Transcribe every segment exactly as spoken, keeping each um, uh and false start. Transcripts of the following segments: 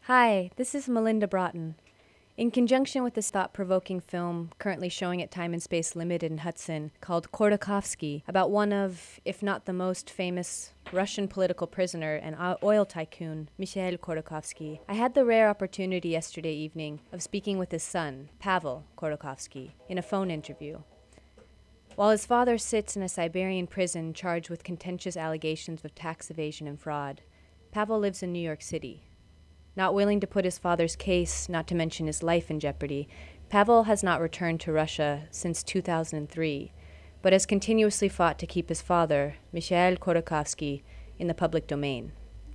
Hi, this is Melinda Broughton. In conjunction with this thought-provoking film currently showing at Time and Space Limited in Hudson called Khodorkovsky, about one of, if not the most famous Russian political prisoner and oil tycoon, Mikhail Khodorkovsky, I had the rare opportunity yesterday evening of speaking with his son, Pavel Khodorkovsky, in a phone interview. While his father sits in a Siberian prison charged with contentious allegations of tax evasion and fraud, Pavel lives in New York City. Not willing to put his father's case, not to mention his life, in jeopardy, Pavel has not returned to Russia since two thousand three, but has continuously fought to keep his father, Mikhail Khodorkovsky, in the public domain.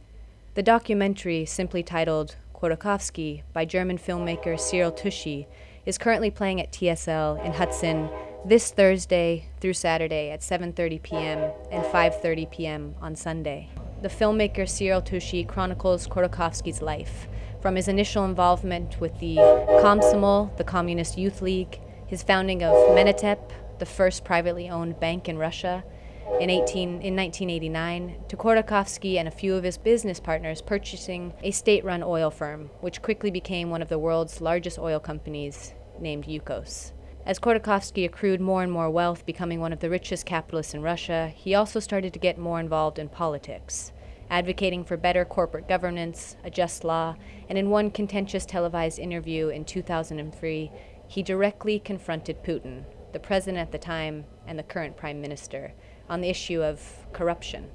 The documentary, simply titled Khodorkovsky, by German filmmaker Cyril Tushy, is currently playing at T S L in Hudson this Thursday through Saturday at seven thirty p.m. and five thirty p.m. on Sunday. The filmmaker Cyril Tushy chronicles Khodorkovsky's life, from his initial involvement with the Komsomol, the Communist Youth League, his founding of Menatep, the first privately owned bank in Russia, in, eighteen, in nineteen eighty-nine, to Khodorkovsky and a few of his business partners purchasing a state-run oil firm, which quickly became one of the world's largest oil companies, named Yukos. As Khodorkovsky accrued more and more wealth, becoming one of the richest capitalists in Russia, he also started to get more involved in politics, advocating for better corporate governance, a just law, and in one contentious televised interview in two thousand three, he directly confronted Putin, the president at the time and the current prime minister, on the issue of corruption.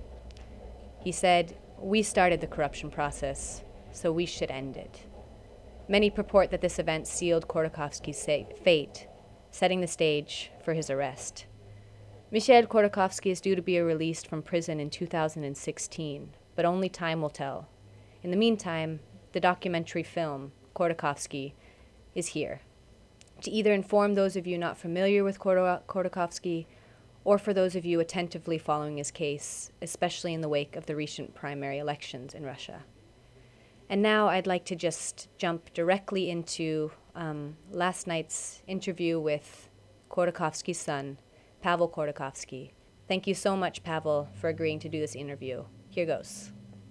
He said, "We started the corruption process, so we should end it." Many purport that this event sealed Khodorkovsky's fate, setting the stage for his arrest. Mikhail Khodorkovsky is due to be released from prison in two thousand sixteen, but only time will tell. In the meantime, the documentary film, Khodorkovsky, is here to either inform those of you not familiar with Khodorkovsky or for those of you attentively following his case, especially in the wake of the recent primary elections in Russia. And now I'd like to just jump directly into um, last night's interview with Khodorkovsky's son, Pavel Khodorkovsky. Thank you so much, Pavel, for agreeing to do this interview. Here goes.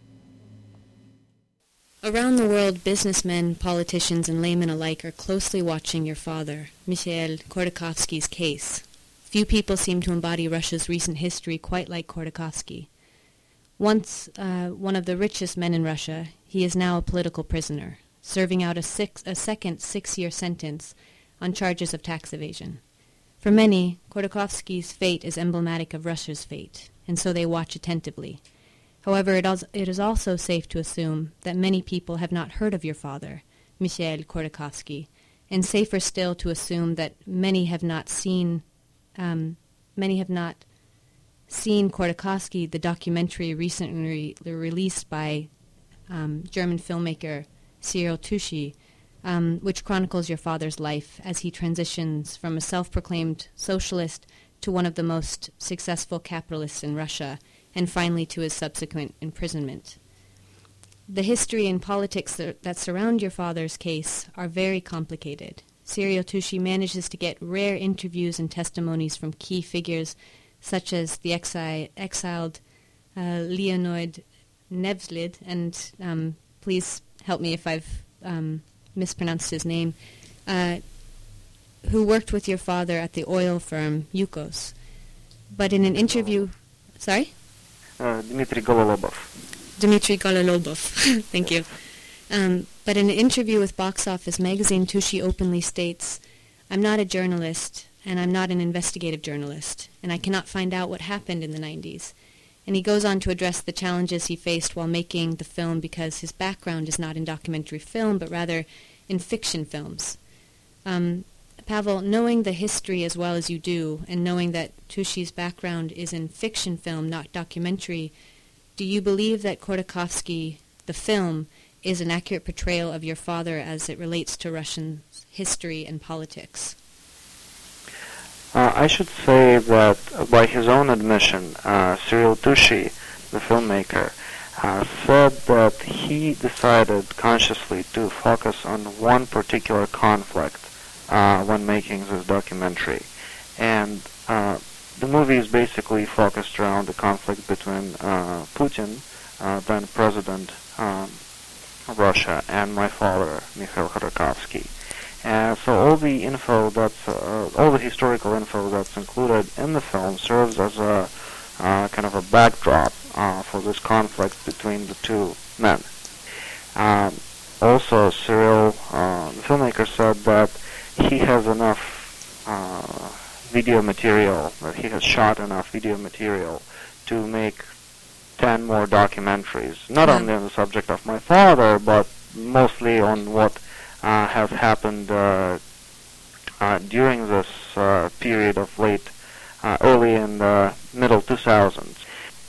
Around the world, businessmen, politicians, and laymen alike are closely watching your father, Mikhail Khodorkovsky's case. Few people seem to embody Russia's recent history quite like Khodorkovsky. Once uh, one of the richest men in Russia, he is now a political prisoner, serving out a, six, a second six-year sentence on charges of tax evasion. For many, Khodorkovsky's fate is emblematic of Russia's fate, and so they watch attentively. However, it, al- it is also safe to assume that many people have not heard of your father, Mikhail Khodorkovsky, and safer still to assume that many have not seen, um, many have not seen Khodorkovsky, the documentary recently re- released by um, German filmmaker Cyril Tushy, um, which chronicles your father's life as he transitions from a self-proclaimed socialist to one of the most successful capitalists in Russia, and finally to his subsequent imprisonment. The history and politics that, that surround your father's case are very complicated. Cyril Tushy manages to get rare interviews and testimonies from key figures such as the exi- exiled uh, Leonid Nevzlid, and um, please help me if I've um, mispronounced his name, uh, who worked with your father at the oil firm Yukos. But in an interview... Sorry? Uh, Dmitry Gololobov. Dmitry Gololobov. Thank you. Um, but in an interview with Box Office magazine, Tushy openly states, "I'm not a journalist, and I'm not an investigative journalist, and I cannot find out what happened in the nineties. And he goes on to address the challenges he faced while making the film because his background is not in documentary film, but rather in fiction films. Um, Pavel, knowing the history as well as you do, and knowing that Tushy's background is in fiction film, not documentary, do you believe that Khodorkovsky, the film, is an accurate portrayal of your father as it relates to Russian history and politics?" Uh, I should say that, uh, by his own admission, uh, Cyril Tushy, the filmmaker, uh, said that he decided consciously to focus on one particular conflict uh, when making this documentary. And uh, the movie is basically focused around the conflict between uh, Putin, uh, then President um, Russia and my father, Mikhail Khodorkovsky. Uh, so all the info that's, uh, all the historical info that's included in the film serves as a uh, kind of a backdrop uh, for this conflict between the two men. Um, also, Cyril, uh, the filmmaker, said that he has enough uh, video material, that he has shot enough video material to make ten more documentaries, not Yeah. only on the subject of my father, but mostly on what uh, has happened uh, uh, during this uh, period of late, uh, early in the middle two thousands.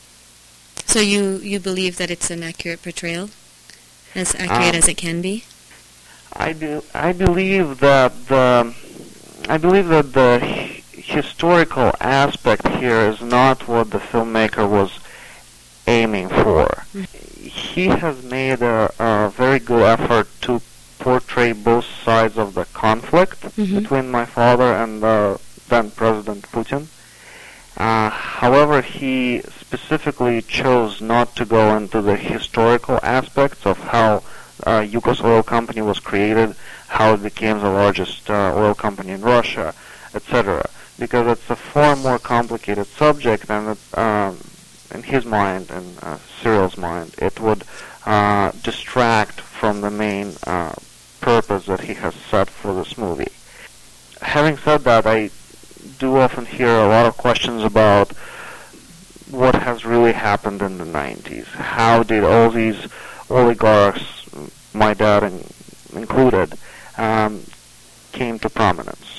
So you, you believe that it's an accurate portrayal? As accurate Um, as it can be? I do. I believe that the. I believe that the h- historical aspect here is not what the filmmaker was aiming for. Mm. He has made a, a very good effort to portray both sides of the conflict Mhm. between my father and uh, then President Putin. Uh, however, he specifically chose not to go into the historical aspects of how uh, Yukos Oil Company was created, how it became the largest uh, oil company in Russia, et cetera. Because it's a far more complicated subject, and it, um, in his mind, in uh, Cyril's mind, it would uh, distract from the main uh, purpose that he has set for this movie. Having said that, I do often hear a lot of questions about what has really happened in the nineties. How did all these oligarchs, my dad in, included, um, came to prominence?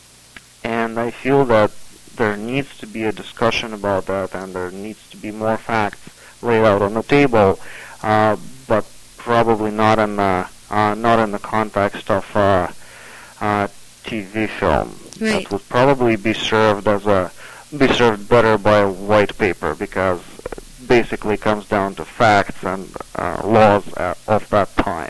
And I feel that there needs to be a discussion about that, and there needs to be more facts laid out on the table, uh, but probably not in the uh, not in the context of a uh, uh, T V film. Right. That would probably be served as a be served better by a white paper, because it basically comes down to facts and uh, laws uh, of that time.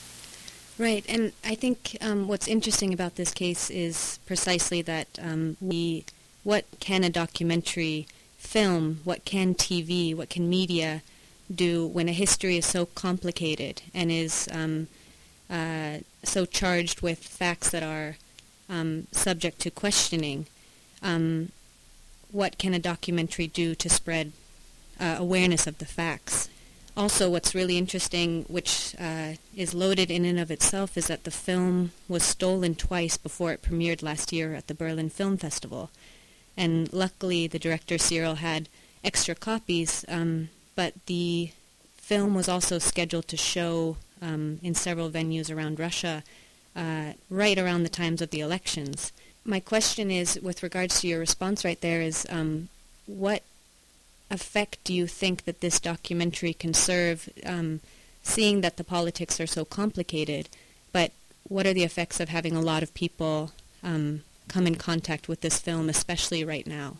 Right, and I think um, what's interesting about this case is precisely that um, we, what can a documentary film, what can T V, what can media do when a history is so complicated and is um, uh, so charged with facts that are um, subject to questioning? Um, what can a documentary do to spread uh, awareness of the facts? Also, what's really interesting, which uh, is loaded in and of itself, is that the film was stolen twice before it premiered last year at the Berlin Film Festival. And luckily, the director, Cyril, had extra copies, um, but the film was also scheduled to show um, in several venues around Russia uh, right around the times of the elections. My question is, with regards to your response right there, is um, what effect do you think that this documentary can serve, um, seeing that the politics are so complicated, but what are the effects of having a lot of people um, come in contact with this film, especially right now?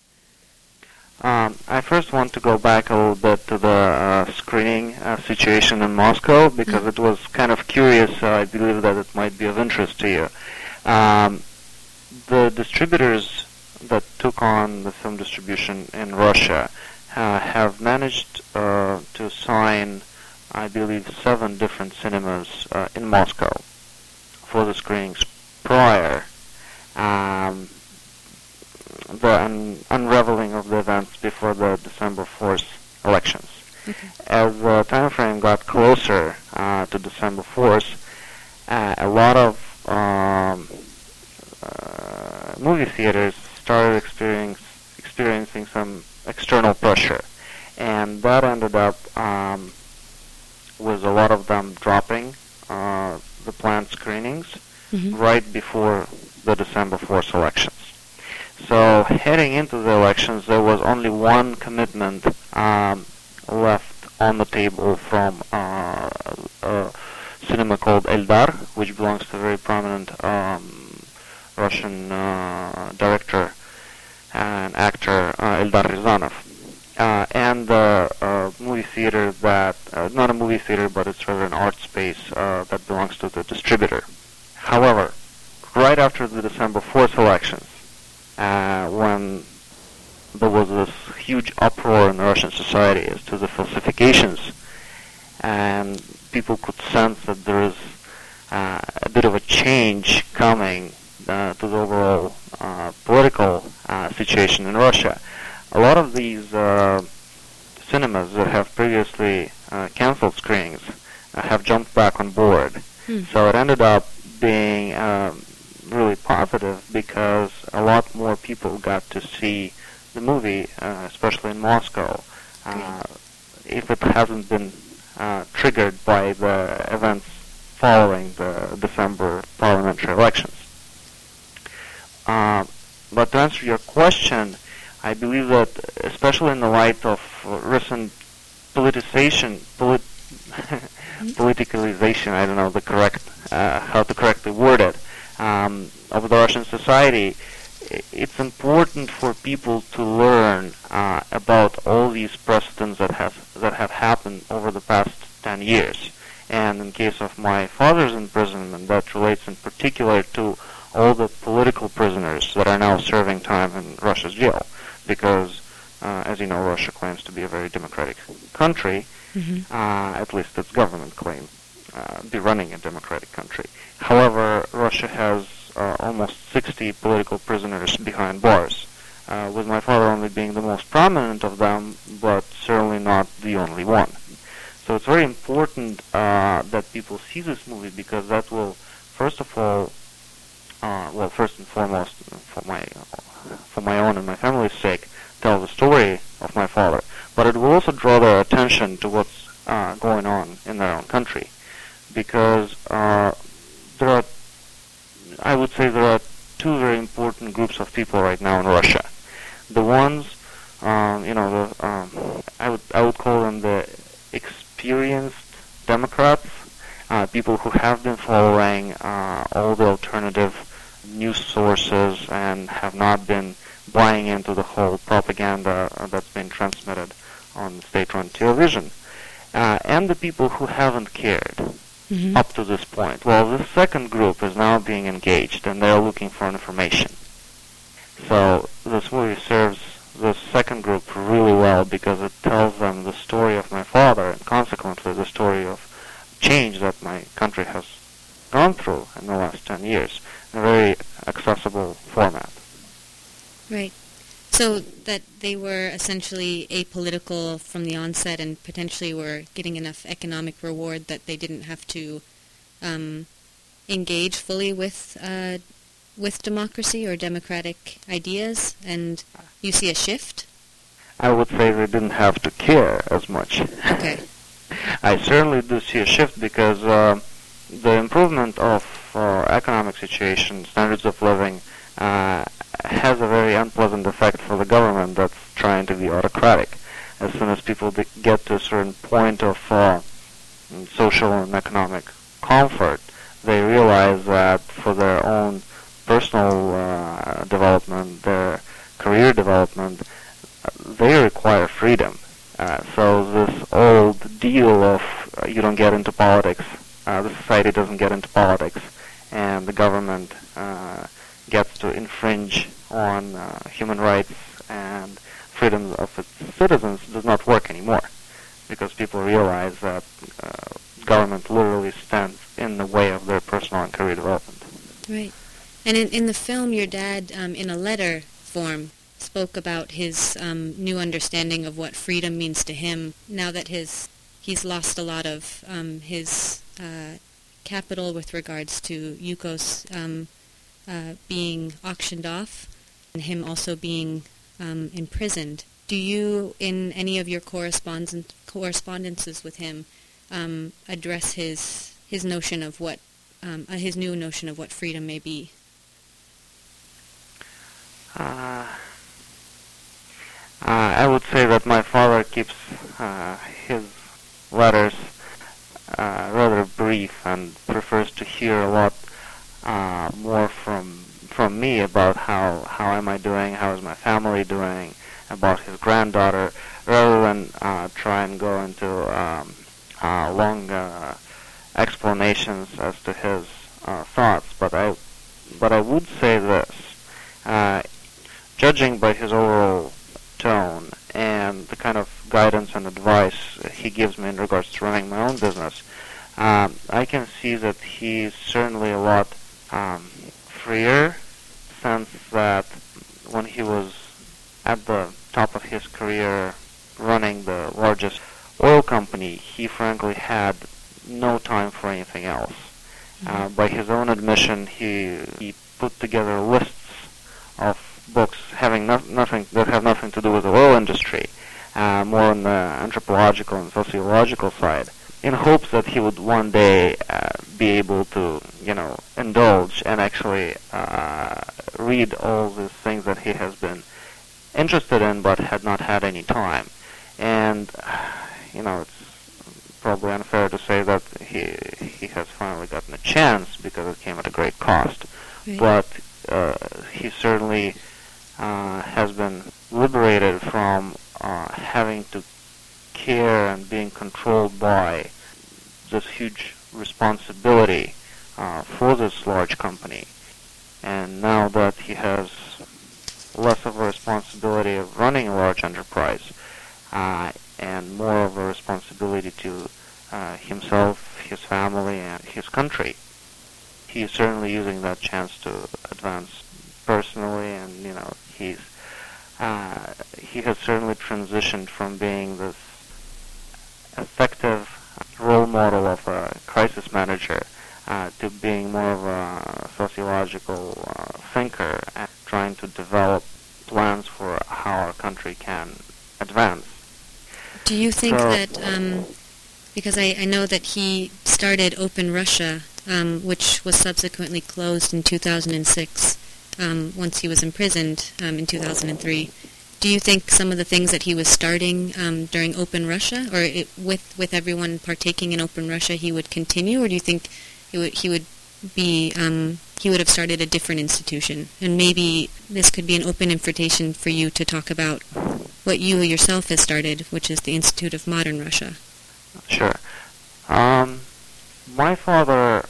Um, I first want to go back a little bit to the uh, screening uh, situation in Moscow, because mm-hmm. it was kind of curious. Uh, I believe that it might be of interest to you. Um, the distributors that took on the film distribution in Russia uh, have managed uh, to sign, I believe, seven different cinemas uh, in Moscow for the screenings prior um, the un- unraveling of the events before the December fourth elections. Okay. As the time frame got closer uh, to December fourth, uh, a lot of um, uh, movie theaters started experience, experiencing some external pressure, and that ended up um, with a lot of them dropping uh, the planned screenings mm-hmm. right before the December fourth elections. So heading into the elections, there was only one commitment um, left on the table from uh, a cinema called Eldar, which belongs to a very prominent um, Russian uh, director and actor, uh, Eldar Rязанов, uh, and the uh, movie theater that, uh, not a movie theater, but it's rather an art space uh, that belongs to the distributor. However, right after the December fourth elections, uh, when there was this huge uproar in Russian society as to the falsifications, and people could sense that there is uh, a bit of a change coming uh, to the overall uh, political uh, situation in Russia. A lot of these uh, cinemas that have previously uh, canceled screenings uh, have jumped back on board. Hmm. So it ended up being um, really positive because a lot more people got to see the movie, uh, especially in Moscow, uh, if it hasn't been uh, triggered by the events following the December parliamentary elections. Uh, but to answer your question, I believe that, especially in the light of recent politicization, polit- politicalization, I don't know the correct, uh, how to correctly word it, um, of the Russian society, it's important for people to learn uh, about all these precedents that have that have happened over the past ten years. And in case of my father's imprisonment, that relates in particular to all the political prisoners that are now serving time in Russia's jail. Because, uh, as you know, Russia claims to be a very democratic country, mm-hmm. uh, at least its government claims uh, be running a democratic country. However, Russia has uh, almost sixty political prisoners behind bars, uh, with my father only being the most prominent of them, but certainly not the only one. So it's very important uh, that people see this movie because that will, first of all, uh, well, first and foremost, for my for my own and my family's sake, tell the story of my father, but it will also draw their attention to what's uh, going on in their own country, because uh, there are, I would say there are two very important groups of people right now in Russia. The ones, um, you know, the, um, I would I would call them the experienced Democrats, uh, people who have been following uh, all the alternative news sources and have not been buying into the whole propaganda uh, that's been transmitted on state-run television, uh, and the people who haven't cared mm-hmm. up to this point. Well, this second group is now being engaged, and they're looking for information. So this movie serves this second group really well because it tells them the story of my father, and consequently the story of change that my country has gone through in the last ten years in a very accessible format. Right. So that they were essentially apolitical from the onset and potentially were getting enough economic reward that they didn't have to um, engage fully with uh, with democracy or democratic ideas, and you see a shift? I would say they didn't have to care as much. Okay. I certainly do see a shift because uh, the improvement of uh, economic situation, standards of living, uh, has a very unpleasant effect for the government that's trying to be autocratic. As soon as people de- get to a certain point of uh, social and economic comfort, they realize that for their own personal uh, development, their career development, they require freedom. Uh, so this old deal of uh, you don't get into politics, uh, the society doesn't get into politics, and the government uh, gets to infringe on uh, human rights and freedoms of its citizens does not work anymore, because people realize that uh, government literally stands in the way of their personal and career development. Right. And in, in the film, your dad, um, in a letter form, spoke about his um, new understanding of what freedom means to him now that his he's lost a lot of um, his uh, capital with regards to Yukos um, uh, being auctioned off and him also being um, imprisoned. Do you, in any of your correspondence, correspondences with him, um, address his his notion of what um, uh, his new notion of what freedom may be? Uh, uh, I would say that my father keeps uh, his letters uh, rather brief and prefers to hear a lot uh, more from from me about how, how am I doing, how is my family doing, about his granddaughter, rather than uh, try and go into um, uh, long uh, explanations as to his uh, thoughts. But I, but I would say this. Uh, Judging by his overall tone and the kind of guidance and advice he gives me in regards to running my own business, um, I can see that he's certainly a lot um, freer, since that when he was at the top of his career running the largest oil company, he frankly had no time for anything else. Mm-hmm. Uh, by his own admission, he, he put together lists of books having no, nothing that have nothing to do with the oil industry, uh, more on the anthropological and sociological side, in hopes that he would one day uh, be able to, you know, indulge and actually uh, read all the things that he has been interested in but had not had any time. And, you know, it's probably unfair to say that he he has finally gotten a chance because it came at a great cost. Right. But uh, he certainly uh, has been liberated from uh, having to care and being controlled by this huge responsibility uh, for this large company. And now that he has less of a responsibility of running a large enterprise uh, and more of a responsibility to uh, himself, his family, and his country, he is certainly using that chance to advance personally, and, you know, he's uh, he has certainly transitioned from being this effective role model of a crisis manager uh, to being more of a sociological uh, thinker and trying to develop plans for how our country can advance. Do you think so, that, um, because I, I know that he started Open Russia, um, which was subsequently closed in two thousand six, um, once he was imprisoned um, in two thousand three, do you think some of the things that he was starting um, during Open Russia, or it, with with everyone partaking in Open Russia, he would continue, or do you think he would he would be um, he would have started a different institution? And maybe this could be an open invitation for you to talk about what you yourself has started, which is the Institute of Modern Russia. Sure. Um, my father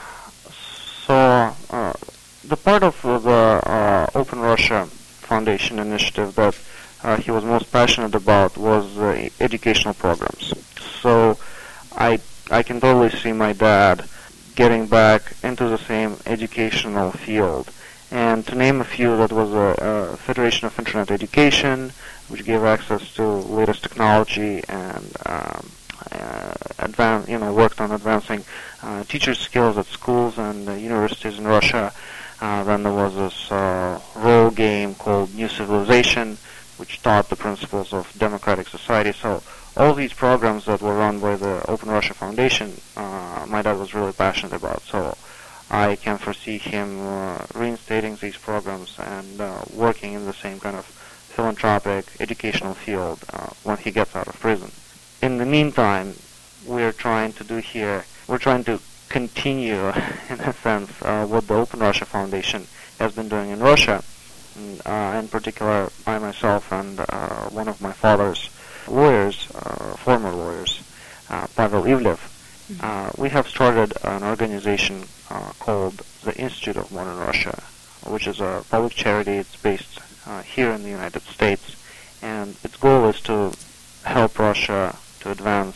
saw uh, the part of the uh, Open Russia Foundation initiative that uh, he was most passionate about was uh, educational programs. So I I can totally see my dad getting back into the same educational field. And to name a few, that was a, a Federation of Internet Education, which gave access to latest technology and um, uh, advan- you know, worked on advancing uh, teacher skills at schools and uh, universities in Russia. Uh, then there was this uh, role game called New Civilization, which taught the principles of democratic society. So all these programs that were run by the Open Russia Foundation, uh, my dad was really passionate about. So I can foresee him uh, reinstating these programs and uh, working in the same kind of philanthropic educational field uh, when he gets out of prison. In the meantime, we're trying to do here, we're trying to continue, in a sense, uh, what the Open Russia Foundation has been doing in Russia. And, uh, in particular, I myself and uh, one of my father's lawyers, uh, former lawyers, uh, Pavel Ivlev, mm-hmm. uh, we have started an organization uh, called the Institute of Modern Russia, which is a public charity. It's based uh, here in the United States, and its goal is to help Russia to advance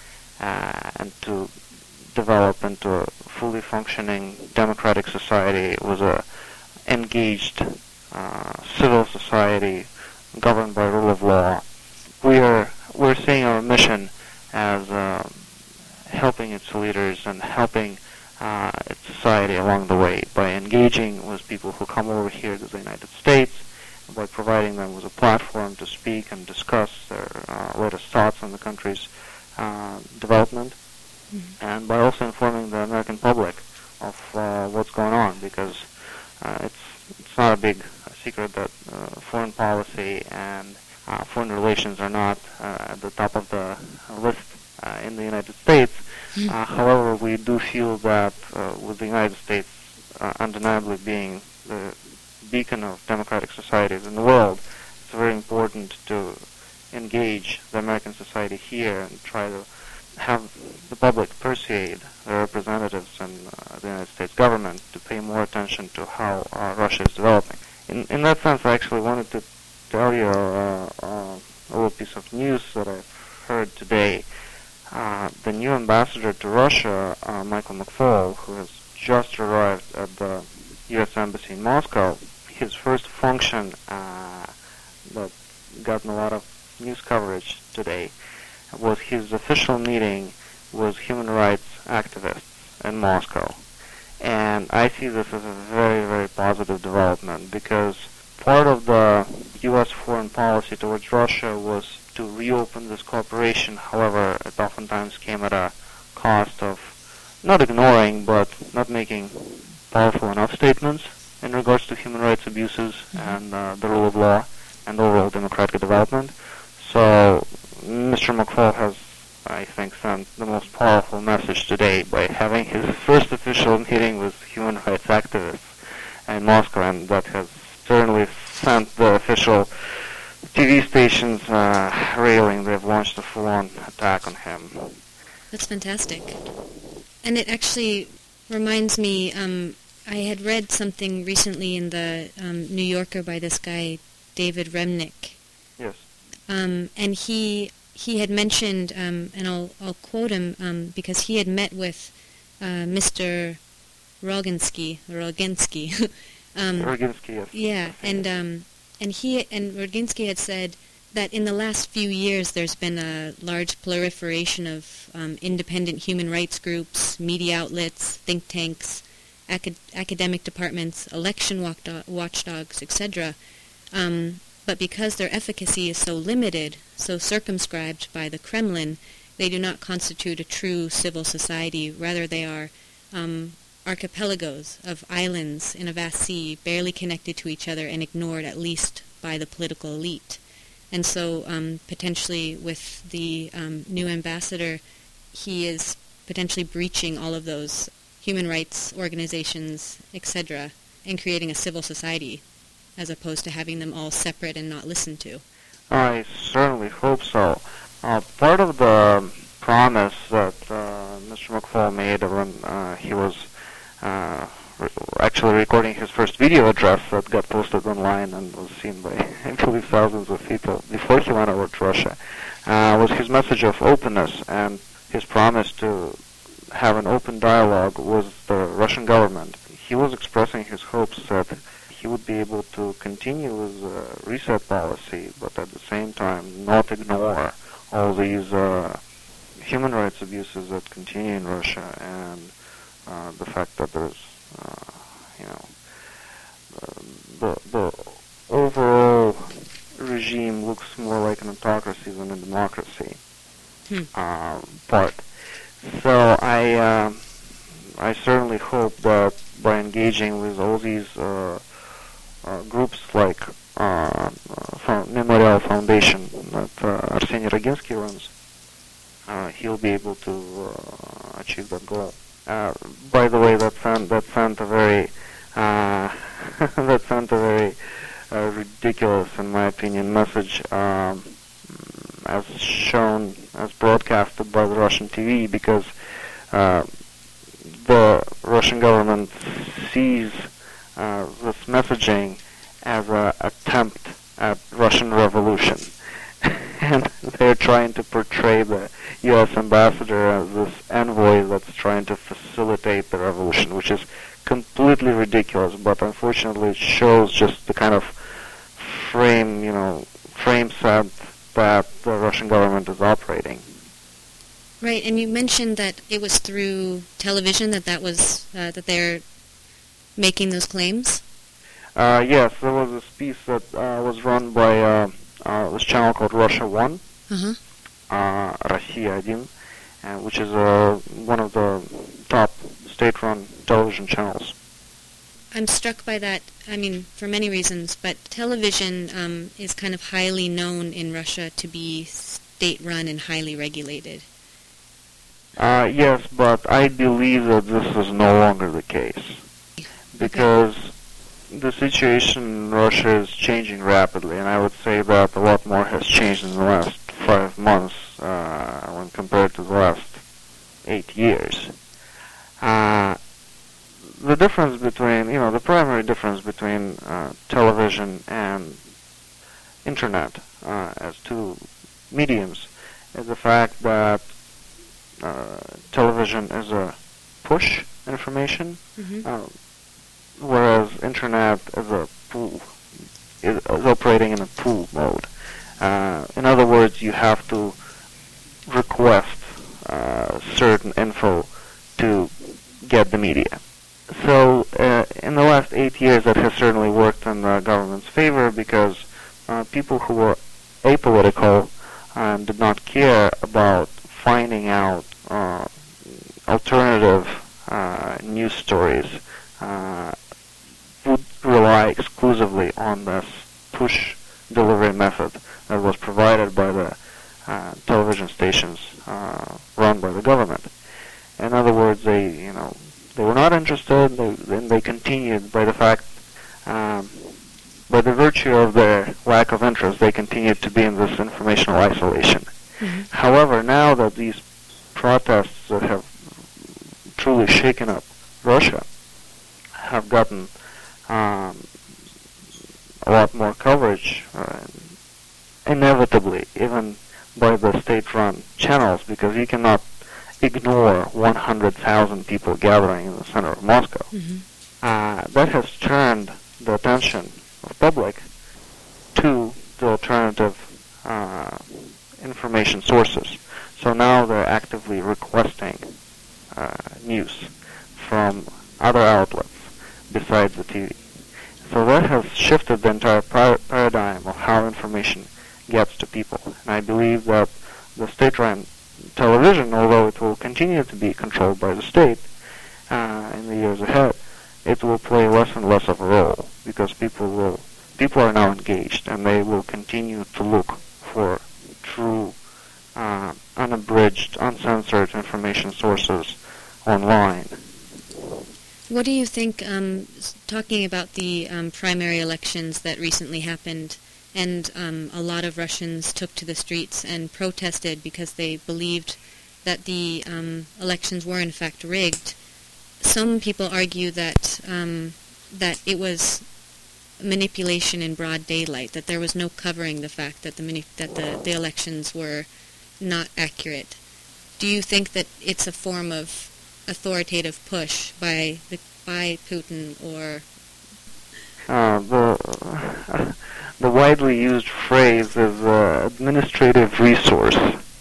uh, and to develop into a fully functioning democratic society with a engaged uh, civil society governed by rule of law. We are we're seeing our mission as uh, helping its leaders and helping uh, its society along the way by engaging with people who come over here to the United States, by providing them with a platform to speak and discuss their uh, latest thoughts on the country's uh, development. Mm-hmm. And by also informing the American public of uh, what's going on, because uh, it's it's not a big secret that uh, foreign policy and uh, foreign relations are not uh, at the top of the list uh, in the United States. Mm-hmm. Uh, however, we do feel that uh, with the United States uh, undeniably being the beacon of democratic societies in the world, it's very important to engage the American society here and try to have the public persuade their representatives in uh, the United States government to pay more attention to how uh, Russia is developing. In, in that sense, I actually wanted to tell you uh, uh, a little piece of news that I've heard today. uh, the new ambassador to Russia, uh, Michael McFaul, who has just arrived at the U S Embassy in Moscow, his first function uh, that gotten a lot of news coverage today was his official meeting with human rights activists in Moscow. And I see this as a very, very positive development because part of the U S foreign policy towards Russia was to reopen this cooperation. However, it oftentimes came at a cost of not ignoring, but not making powerful enough statements in regards to human rights abuses mm-hmm. and uh, the rule of law and overall democratic development. So Mister McFaul has, I think, sent the most powerful message today by having his first official meeting with human rights activists in Moscow, and that has certainly sent the official T V stations uh, railing. They've launched a full-on attack on him. That's fantastic. And it actually reminds me, um, I had read something recently in the um, New Yorker by this guy, David Remnick. Yes. Um, and he he had mentioned, um, and I'll I'll quote him um, because he had met with uh, Mister Roginsky, Roginsky. um, Roginsky, yes. Yeah, and um, and he and Roginsky had said that in the last few years there's been a large proliferation of um, independent human rights groups, media outlets, think tanks, acad- academic departments, election watchdo- watchdogs, et cetera. Um, but because their efficacy is so limited, so circumscribed by the Kremlin, they do not constitute a true civil society. Rather, they are um, archipelagos of islands in a vast sea, barely connected to each other and ignored at least by the political elite. And so um, potentially with the um, new ambassador, he is potentially breaching all of those human rights organizations, et cetera, and creating a civil society, as opposed to having them all separate and not listened to. I certainly hope so. Uh, part of the promise that uh, Mister McFaul made when uh, he was uh, re- actually recording his first video address that got posted online and was seen by, I believe, thousands of people before he went over to Russia, uh, was his message of openness and his promise to have an open dialogue with the Russian government. He was expressing his hopes that he would be able to continue his uh, reset policy, but at the same time not ignore all these uh, human rights abuses that continue in Russia and uh, the fact that there's, uh, you know, the, the overall regime looks more like an autocracy than a democracy. Hmm. Uh, part. So I, uh, I certainly hope that by engaging with all these uh, Uh, groups like uh, uh, Memorial Foundation that uh, Arseny Roginsky runs, uh, he'll be able to uh, achieve that goal. Uh, by the way, that sent that sent a very uh, that sent a very uh, ridiculous, in my opinion, message um, as shown as broadcasted by the Russian T V, because uh, the Russian government sees Uh, this messaging as an attempt at Russian revolution. And they're trying to portray the U S ambassador as this envoy that's trying to facilitate the revolution, which is completely ridiculous, but unfortunately it shows just the kind of frame, you know, frame set that the Russian government is operating. Right, and you mentioned that it was through television that that was, uh, that they're making those claims? Uh, yes, there was this piece that uh, was run by uh, uh, this channel called Russia One, uh-huh. uh, Россия один, uh, which is uh, one of the top state-run television channels. I'm struck by that, I mean, for many reasons, but television um, is kind of highly known in Russia to be state-run and highly regulated. Uh, yes, but I believe that this is no longer the case. Because okay. the situation in Russia is changing rapidly, and I would say that a lot more has changed in the last five months uh, when compared to the last eight years. Uh, the difference between, you know, the primary difference between uh, television and internet uh, as two mediums is the fact that uh, television is a push information, Mm-hmm. uh, whereas internet is a pull, is, is operating in a pull mode. Uh, in other words, you have to request uh, certain info to get the media. So uh, in the last eight years, that has certainly worked in the government's favor because uh, people who were apolitical and did not care about finding out uh, alternative uh, news stories uh, would rely exclusively on this push delivery method that was provided by the uh, television stations uh, run by the government. In other words, they, you know, they were not interested, they, and they continued by the fact, um, by the virtue of their lack of interest, they continued to be in this informational isolation. Mm-hmm. However, now that these protests that have truly shaken up Russia have gotten um, a lot more coverage, uh, inevitably, even by the state-run channels, because you cannot ignore one hundred thousand people gathering in the center of Moscow. Mm-hmm. Uh, that has turned the attention of public to the alternative uh, information sources. So now they're actively requesting uh, news from other outlets besides the T V. So that has shifted the entire par- paradigm of how information gets to people. And I believe that the state-run television, although it will continue to be controlled by the state uh, in the years ahead, it will play less and less of a role because people will people are now engaged and they will continue to look for true, uh, unabridged, uncensored information sources online. What do you think, um, talking about the um, primary elections that recently happened, and um, a lot of Russians took to the streets and protested because they believed that the um, elections were in fact rigged. Some people argue that um, that it was manipulation in broad daylight, that there was no covering the fact that the mani- that the, the elections were not accurate. Do you think that it's a form of authoritative push by the by Putin, or Uh, the uh, the widely used phrase is uh, administrative resource,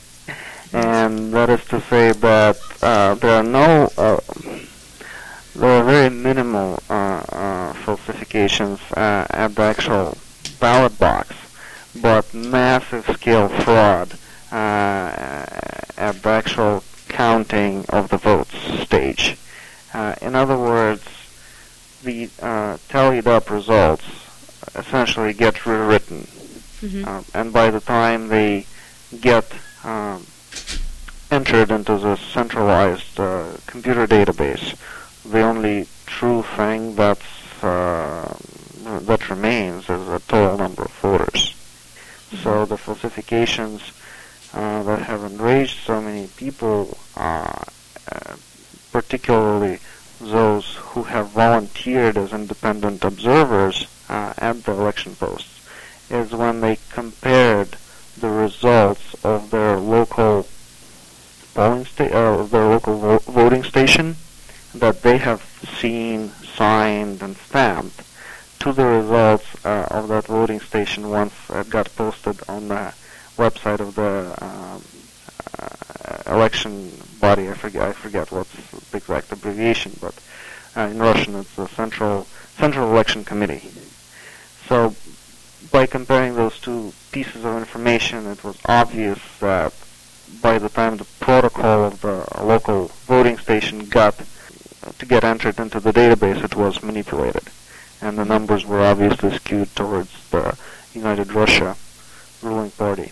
and that is to say that uh, there are no uh, there are very minimal uh, uh, falsifications uh, at the actual ballot box, but massive scale fraud uh, at the actual counting of the votes stage. Uh, in other words, the uh, tallied up results essentially get rewritten, mm-hmm. uh, and by the time they get um, entered into the centralized uh, computer database, the only true thing that's uh, that remains is the total number of voters. Mm-hmm. So the falsifications uh, that have enraged so many people, uh, uh, particularly those who have volunteered as independent observers uh, at the election posts, is when they compared the results of their local polling sta- uh, their local vo- voting station that they have seen, signed, and stamped to the results uh, of that voting station once it got posted on the website of the um, uh, election body. I forget I forget what's the exact abbreviation, but uh, in Russian it's the Central Central Election Committee. So by comparing those two pieces of information, it was obvious that by the time the protocol of the local voting station got uh, to get entered into the database, it was manipulated, and the numbers were obviously skewed towards the United Russia ruling party.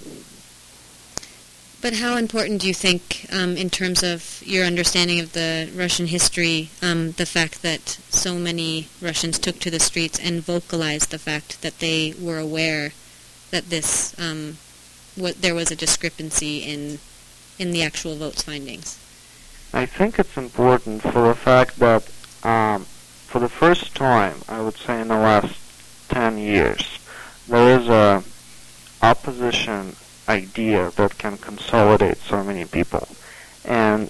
But how important do you think, um, in terms of your understanding of the Russian history, um, the fact that so many Russians took to the streets and vocalized the fact that they were aware that this, um, what there was a discrepancy in in the actual votes findings? I think it's important for the fact that um, for the first time, I would say in the last ten years, there is a opposition idea that can consolidate so many people. And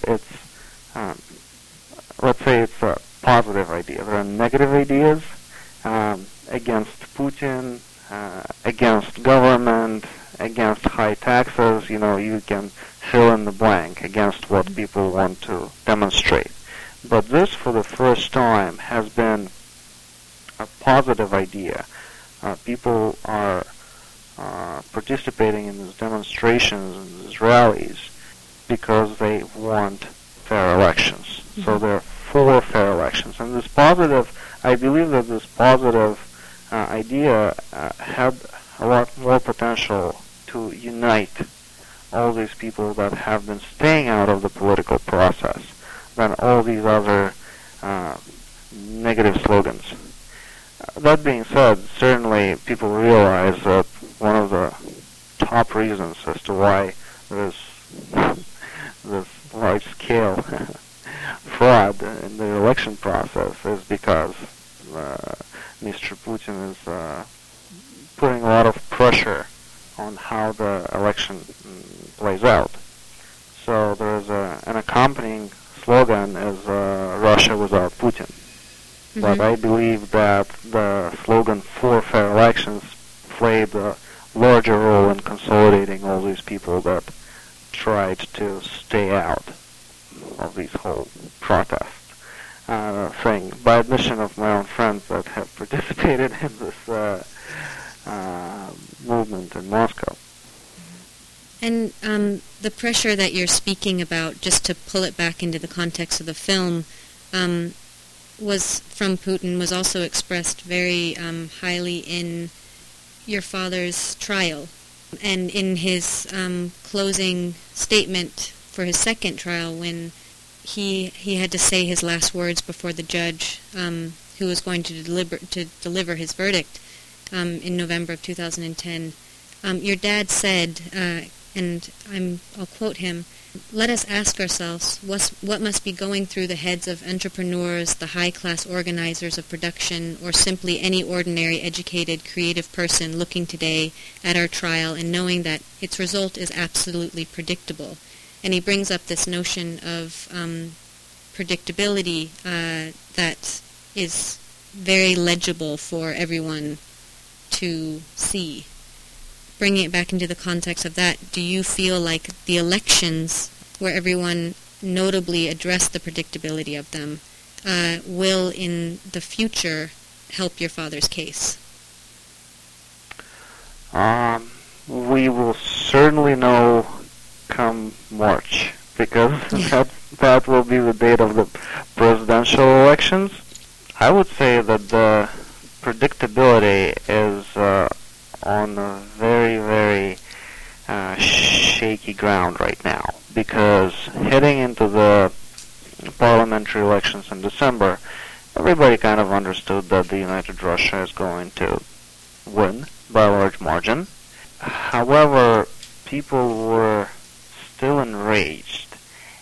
it's a positive idea. There are negative ideas um, against Putin, uh, against government, against high taxes. You know, you can fill in the blank against what people want to demonstrate. But this, for the first time, has been a positive idea. Uh, people are uh, participating in these demonstrations and these rallies because they want fair elections. Mm-hmm. So they're for fair elections. And this positive, I believe that this positive uh, idea uh, had a lot more potential to unite all these people that have been staying out of the political process than all these other uh, negative slogans. Uh, that being said, certainly people realize that one of the top reasons as to why there's this large-scale fraud in the election process is because uh, Mister Putin is uh, putting a lot of pressure on how the election mm, plays out. So there's a, an accompanying slogan is uh, Russia without Putin. Mm-hmm. But I believe that the slogan for fair elections played a larger role in consolidating all these people that tried to stay out of this whole protest uh, thing. By admission of my own friends that have participated in this uh, uh, movement in Moscow. And um, the pressure that you're speaking about, just to pull it back into the context of the film, um, was from Putin, was also expressed very um, highly in your father's trial. And in his um, closing statement for his second trial, when he he had to say his last words before the judge um, who was going to deliver, to deliver his verdict um, in November of two thousand ten, um, your dad said, uh, and I'm, I'll quote him, "Let us ask ourselves what's, what must be going through the heads of entrepreneurs, the high-class organizers of production, or simply any ordinary, educated, creative person looking today at our trial and knowing that its result is absolutely predictable." And he brings up this notion of um, predictability uh, that is very legible for everyone to see. Bringing it back into the context of that, do you feel like the elections, where everyone notably addressed the predictability of them, uh, will in the future help your father's case? Um, we will certainly know come March, because that, that will be the date of the presidential elections. I would say that the predictability is uh, on a very, very uh, shaky ground right now, because heading into the parliamentary elections in December, everybody kind of understood that the United Russia is going to win by a large margin. However, people were still enraged,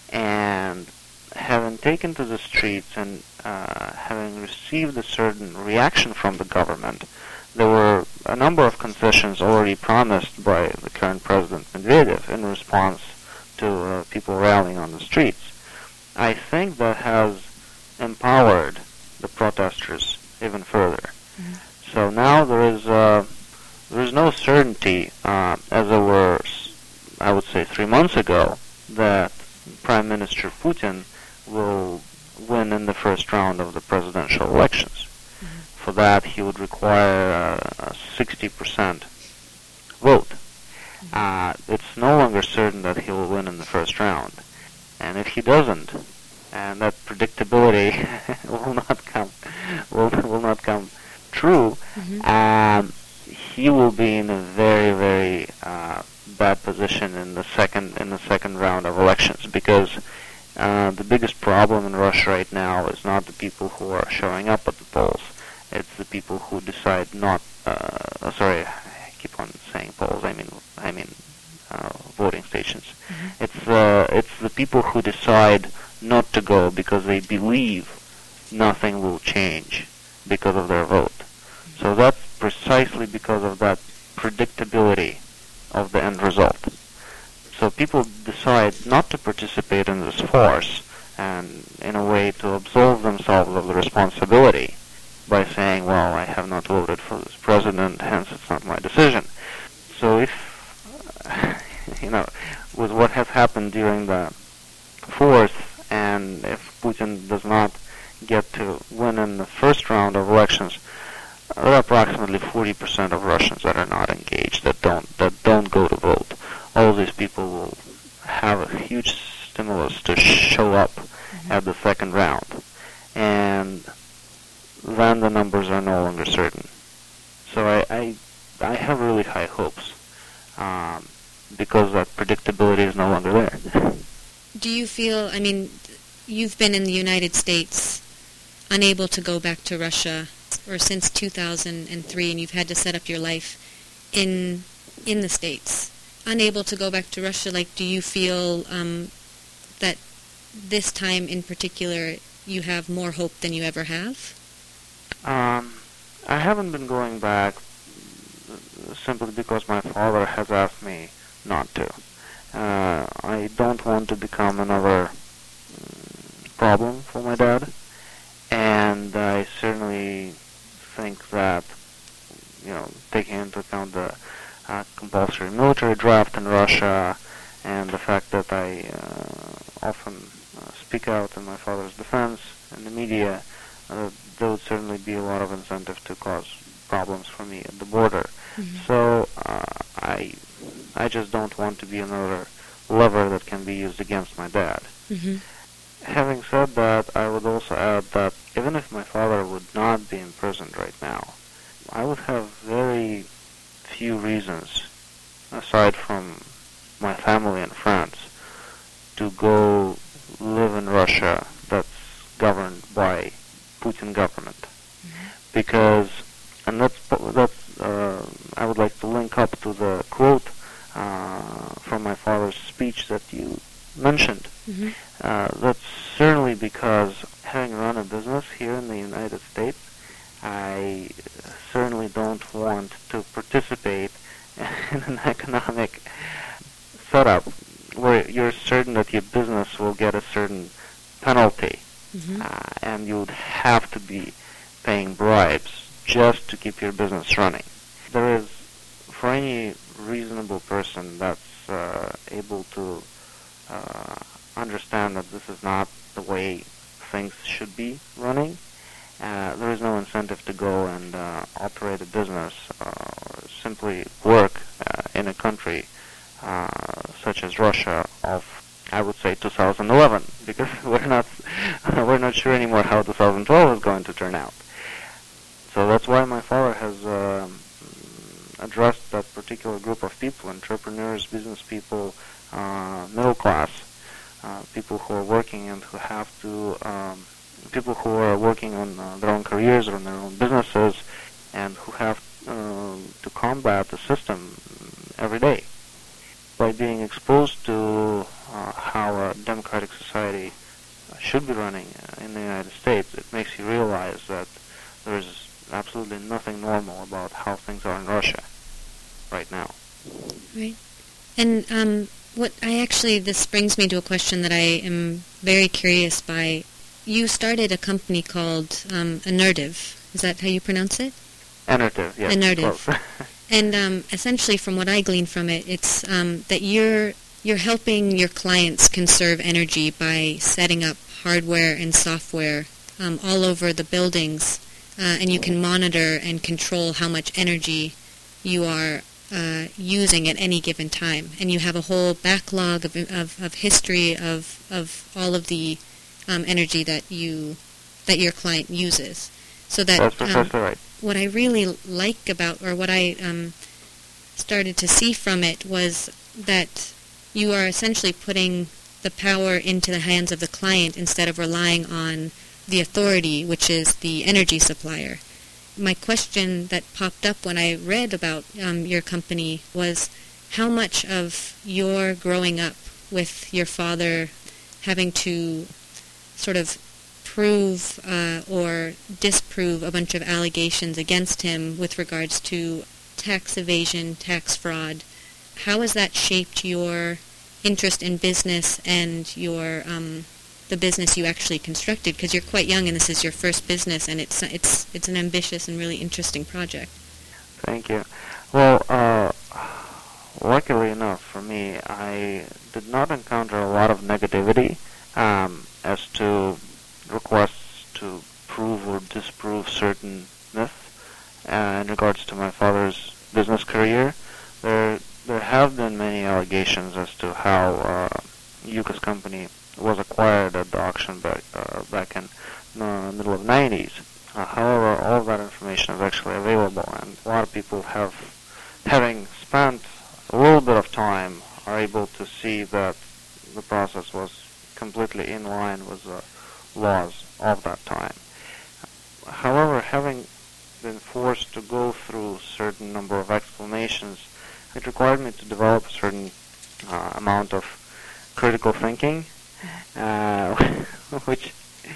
and having taken to the streets and uh, having received a certain reaction from the government, there were a number of concessions already promised by the current President Medvedev in response to uh, people rallying on the streets. I think that has empowered the protesters even further. Mm-hmm. So now there is uh, there is no certainty, uh, as there were, I would say, three months ago, that Prime Minister Putin will win in the first round of the presidential elections. Mm-hmm. For that, he would require uh, a sixty percent vote. Mm-hmm. Uh, it's no longer certain that he will win in the first round. And if he doesn't, and that predictability will not come, will, will not come true, mm-hmm. um, he will be in a very, very uh, bad position in the second in the second round of elections, because uh, the biggest problem in Russia right now is not the people who are showing up at the polls. It's the people who decide not. Uh, sorry, I keep on saying polls. I mean, I mean uh, voting stations. Mm-hmm. It's uh, it's the people who decide not to go because they believe nothing will change because of their vote. Mm-hmm. So that's precisely because of that predictability of the end result. So people decide not to participate in this farce and in a way to absolve themselves of the responsibility by saying, well, I have not voted for this president, hence it's not my decision. So if, you know, with what has happened during the fourth, and if Putin does not get to win in the first round of elections, there are approximately forty percent of Russians that are not engaged, that don't that don't go to vote. All these people will have a huge stimulus to show up mm-hmm. at the second round, and then the numbers are no longer certain. So I I, I have really high hopes um, because that predictability is no longer there. Do you feel? I mean, you've been in the United States, unable to go back to Russia, or since two thousand three, and you've had to set up your life in in the States, unable to go back to Russia. Like, do you feel um, that this time in particular you have more hope than you ever have? Um, I haven't been going back simply because my father has asked me not to. Uh, I don't want to become another mm, problem for my dad, and I certainly think that, you know, taking into account the uh, compulsory military draft in Russia and the fact that I uh, often uh, speak out in my father's defense in the media, uh, there would certainly be a lot of incentive to cause problems for me at the border. Mm-hmm. So uh, I, I just don't want to be another lever that can be used against my dad. Mm-hmm. Having said that, I would also add that even if my father would not be imprisoned right now, I would have very few reasons, aside from my family and friends, to go live in Russia that's governed by Putin government. Mm-hmm. Because, and that's, that's uh, I would like to link up to the quote uh, from my father's speech that you mentioned. Mm-hmm. Uh, that's certainly because, having run a business here in the United States, I certainly don't want to participate in an economic setup where you're certain that your business will get a certain penalty, mm-hmm. uh, and you would have to be paying bribes just to keep your business running. There is, for any reasonable person that's uh, able to uh, understand that this is not the way things should be running, uh, there is no incentive to go and uh, operate a business uh, or simply work uh, in a country uh, such as Russia of, I would say, two thousand eleven, because we're not we're not sure anymore how two thousand twelve is going to turn out. So that's why my father has uh, addressed that particular group of people: entrepreneurs, business people, uh, middle class, uh, people who are working and who have to, um, people who are working on uh, their own careers or on their own businesses, and who have uh, to combat the system every day. By being exposed to uh, how a democratic society should be running in the United States, it makes you realize that there is absolutely nothing normal about how things are in Russia right now. Right. And um, what I actually, this brings me to a question that I am very curious by. You started a company called um, Enertiv. Is that how you pronounce it? Enertiv, yes. Enertiv. And um, essentially, from what I glean from it, it's um, that you're you're helping your clients conserve energy by setting up hardware and software um, all over the buildings, uh, and you can monitor and control how much energy you are uh, using at any given time. And you have a whole backlog of of, of history of of all of the um, energy that you that your client uses. So that That's precisely um, right. What I really like about, or what I um, started to see from it, was that you are essentially putting the power into the hands of the client instead of relying on the authority, which is the energy supplier. My question that popped up when I read about um, your company was how much of your growing up with your father having to sort of prove uh, or disprove a bunch of allegations against him with regards to tax evasion, tax fraud. How has that shaped your interest in business and your um, the business you actually constructed, because you're quite young and this is your first business, and it's it's it's an ambitious and really interesting project. Thank you. Well, uh, luckily enough for me, I did not encounter a lot of negativity um, as to requests to prove or disprove certain myths uh, in regards to my father's business career. There, there have been many allegations as to how uh, Yuka's company was acquired at the auction back uh, back in the middle of the nineties. Uh, however, all of that information is actually available, and a lot of people have, having spent a little bit of time, are able to see that the process was completely in line with the laws of that time. However, having been forced to go through a certain number of explanations, it required me to develop a certain uh, amount of critical thinking, uh, which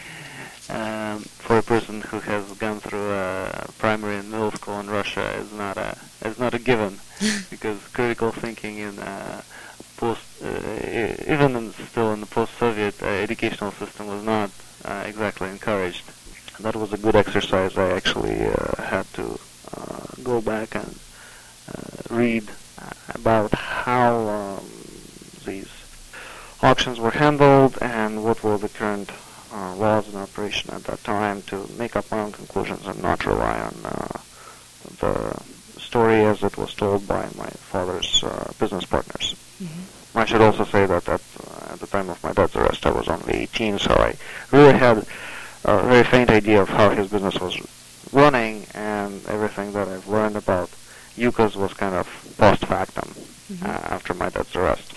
um, for a person who has gone through a primary and middle school in Russia is not a is not a given, because critical thinking in uh, post uh, even in, still in the post-Soviet uh, educational system was not uh, exactly encouraged. That was a good exercise. I actually uh, had to uh, go back and uh, read about how um, these auctions were handled and what were the current uh, laws in operation at that time, to make up my own conclusions and not rely on uh, the story as it was told by my father's uh, business partners. Mm-hmm. I should also say that at, uh, at the time of my dad's arrest I was only eighteen, so I really had a very faint idea of how his business was running, and everything that I've learned about Yuka's was kind of post factum mm-hmm. uh, after my dad's arrest.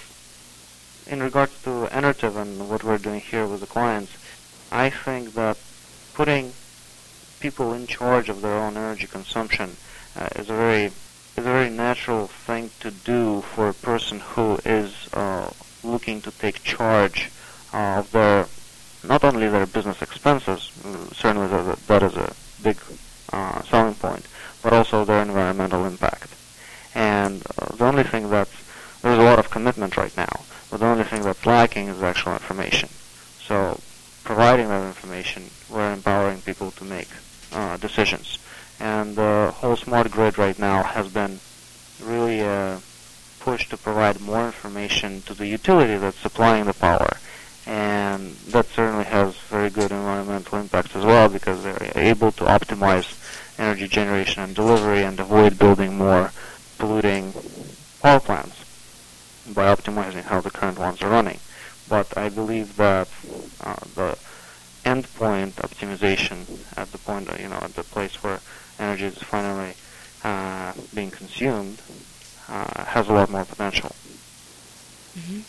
In regards to Enertiv and what we're doing here with the clients, I think that putting people in charge of their own energy consumption uh, is a very is a very natural thing to do for a person who is uh, looking to take charge uh, of their not only their business expenses, certainly that, that is a big uh, selling point, but also their environmental impact. And uh, the only thing that's, there's a lot of commitment right now, but the only thing that's lacking is actual information. So providing that information, we're empowering people to make uh, decisions. And the whole smart grid right now has been really uh, pushed to provide more information to the utility that's supplying the power. And that certainly has very good environmental impacts as well, because they're able to optimize energy generation and delivery and avoid building more polluting power plants by optimizing how the current ones are running. But I believe that uh, the endpoint optimization at the point, you know, at the place where energy is finally uh, being consumed uh, has a lot more potential. Mm-hmm.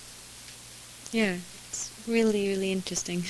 Yeah. Really, really interesting.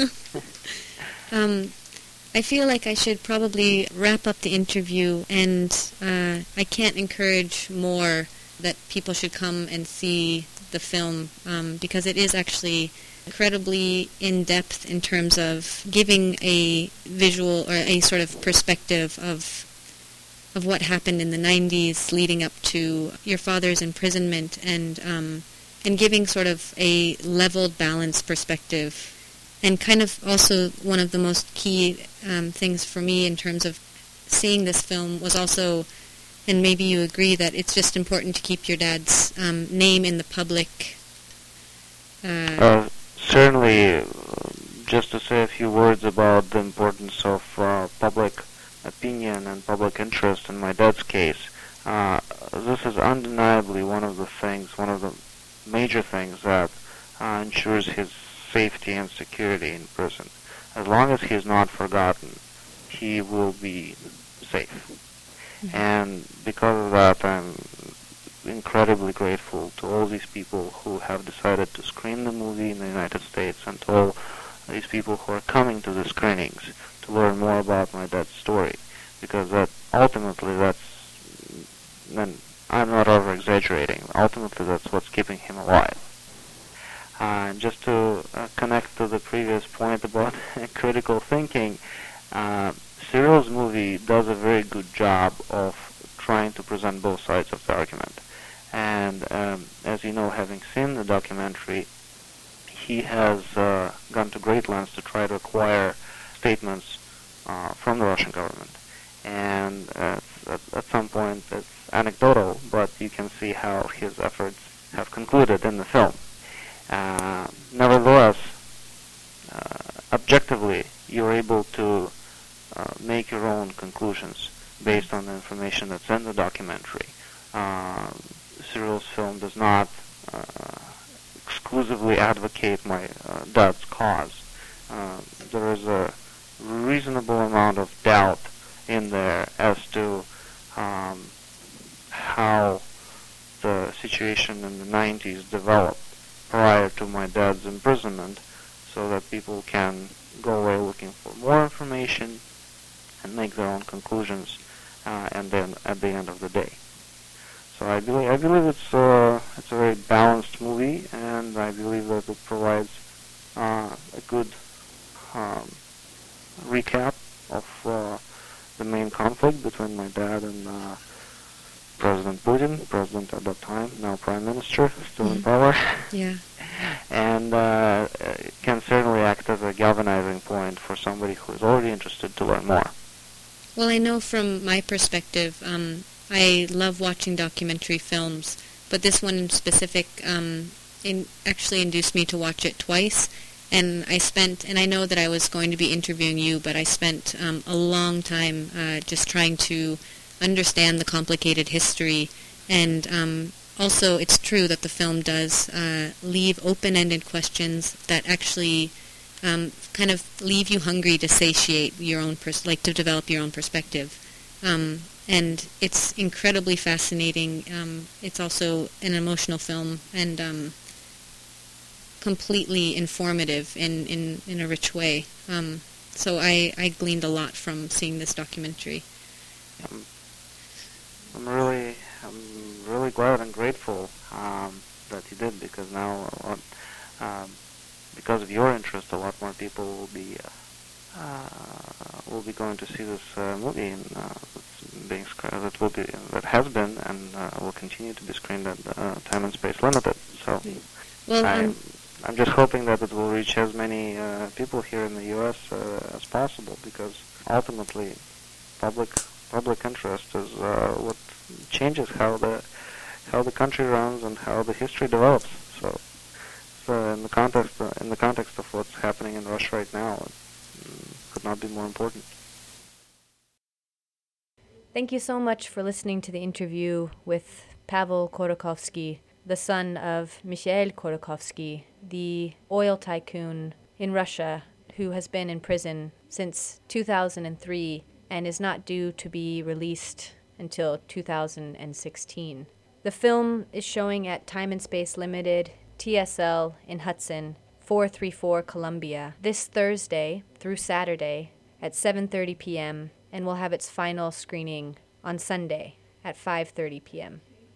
um, I feel like I should probably wrap up the interview, and uh, I can't encourage more that people should come and see the film, um, because it is actually incredibly in-depth in terms of giving a visual or a sort of perspective of of what happened in the nineties leading up to your father's imprisonment, and um, and giving sort of a leveled, balanced perspective. And kind of also one of the most key um, things for me in terms of seeing this film was also, and maybe you agree, that it's just important to keep your dad's um, name in the public. Uh, uh, certainly, just to say a few words about the importance of uh, public opinion and public interest in my dad's case. Uh, this is undeniably one of the things, one of the major things that uh, ensures his safety and security in prison. As long as he is not forgotten, he will be safe. Mm-hmm. And because of that, I'm incredibly grateful to all these people who have decided to screen the movie in the United States, and to all these people who are coming to the screenings to learn more about my dad's story, because that ultimately that's, and I'm not over-exaggerating, ultimately that's what's keeping him alive. Uh, just to uh, connect to the previous point about critical thinking, uh, Cyril's movie does a very good job of trying to present both sides of the argument. And um, as you know, having seen the documentary, he has uh, gone to great lengths to try to acquire statements uh, from the Russian government. And uh, at, at some point it's anecdotal, but you can see how his efforts have concluded in the film. Uh, nevertheless, uh, objectively, you're able to uh, make your own conclusions based on the information that's in the documentary. Uh, Cyril's film does not uh, exclusively advocate my uh, dad's cause. Uh, there is a reasonable amount of doubt in there as to um, how the situation in the nineties developed prior to my dad's imprisonment, so that people can go away looking for more information and make their own conclusions, uh, and then at the end of the day. So I believe I believe it's uh, it's a very balanced movie, and I believe that it provides uh, a good um, recap of uh, the main conflict between my dad and uh, President Putin, president at that time, now Prime Minister, still mm-hmm. in power. Yeah. And uh, it can certainly act as a galvanizing point for somebody who is already interested to learn more. Well, I know from my perspective, um, I love watching documentary films, but this one in specific um, in actually induced me to watch it twice. And I spent, and I know that I was going to be interviewing you, but I spent um, a long time uh, just trying to understand the complicated history. And um, also, it's true that the film does uh, leave open-ended questions that actually um, kind of leave you hungry to satiate your own, pers- like to develop your own perspective. Um, and it's incredibly fascinating. Um, it's also an emotional film, and um, completely informative in, in, in a rich way. Um, so I, I gleaned a lot from seeing this documentary. Um, I'm really, I'm really glad and grateful um, that you did, because now, uh, um, because of your interest, a lot more people will be uh, uh, will be going to see this uh, movie, and uh, that's being sc- that will be that has been and uh, will continue to be screened at uh, Time and Space Limited. So, well, I'm, um, I'm just hoping that it will reach as many uh, people here in the U S uh, as possible, because ultimately, public public interest is uh, what changes how the how the country runs and how the history develops. So, so in the context uh, in the context of what's happening in Russia right now, it mm, could not be more important. Thank you so much for listening to the interview with Pavel Khodorkovsky, the son of Mikhail Khodorkovsky, the oil tycoon in Russia who has been in prison since two thousand three and is not due to be released until two thousand sixteen. The film is showing at Time and Space Limited, T S L in Hudson, four thirty-four Columbia, this Thursday through Saturday at seven thirty p.m. and will have its final screening on Sunday at five thirty p.m.